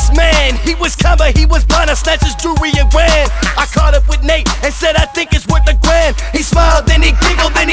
best man. He was kind but he was blind. I snatched his jewelry and ran. I caught up with Nate and said I think it's worth a grand. He smiled, then he giggled, then